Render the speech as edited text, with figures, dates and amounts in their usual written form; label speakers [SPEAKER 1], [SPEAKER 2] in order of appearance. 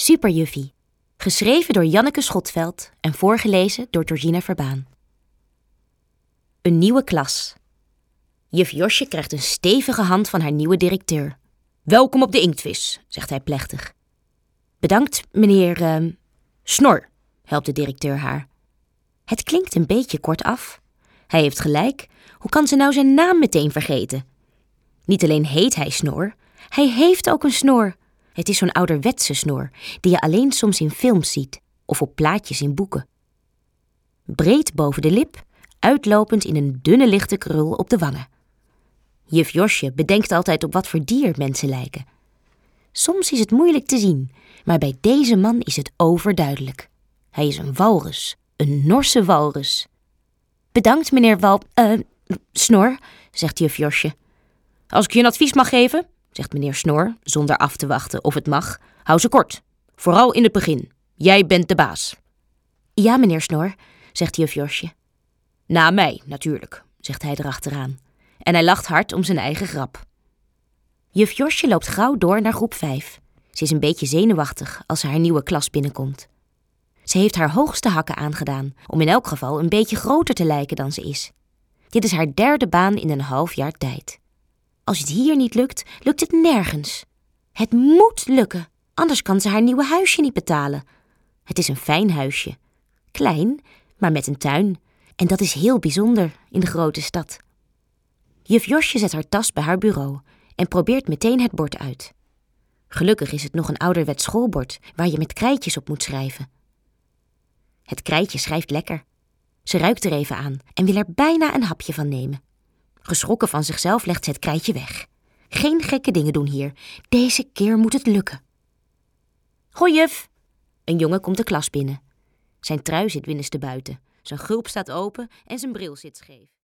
[SPEAKER 1] Superjuffie. Geschreven door Janneke Schotveld en voorgelezen door Georgina Verbaan. Een nieuwe klas. Juf Josje krijgt een stevige hand van haar nieuwe directeur. Welkom op de inktvis, zegt hij plechtig. Bedankt, meneer Snor, helpt de directeur haar. Het klinkt een beetje kortaf. Hij heeft gelijk. Hoe kan ze nou zijn naam meteen vergeten? Niet alleen heet hij Snor, hij heeft ook een snor. Het is zo'n ouderwetse snor, die je alleen soms in films ziet of op plaatjes in boeken. Breed boven de lip, uitlopend in een dunne lichte krul op de wangen. Juf Josje bedenkt altijd op wat voor dier mensen lijken. Soms is het moeilijk te zien, maar bij deze man is het overduidelijk. Hij is een walrus, een Norse walrus. Bedankt, meneer Snor, zegt juf Josje. Als ik je een advies mag geven, zegt meneer Snor, zonder af te wachten of het mag, hou ze kort. Vooral in het begin. Jij bent de baas. Ja, meneer Snor, zegt juf Josje. Na mij, natuurlijk, zegt hij erachteraan. En hij lacht hard om zijn eigen grap. Juf Josje loopt gauw door naar groep 5. Ze is een beetje zenuwachtig als ze haar nieuwe klas binnenkomt. Ze heeft haar hoogste hakken aangedaan, om in elk geval een beetje groter te lijken dan ze is. Dit is haar 3e baan in een half jaar tijd. Als het hier niet lukt, lukt het nergens. Het moet lukken, anders kan ze haar nieuwe huisje niet betalen. Het is een fijn huisje. Klein, maar met een tuin. En dat is heel bijzonder in de grote stad. Juf Josje zet haar tas bij haar bureau en probeert meteen het bord uit. Gelukkig is het nog een ouderwets schoolbord waar je met krijtjes op moet schrijven. Het krijtje schrijft lekker. Ze ruikt er even aan en wil er bijna een hapje van nemen. Geschrokken van zichzelf legt ze het krijtje weg. Geen gekke dingen doen hier. Deze keer moet het lukken. Hoi juf! Een jongen komt de klas binnen. Zijn trui zit binnenstebuiten. Zijn gulp staat open en zijn bril zit scheef.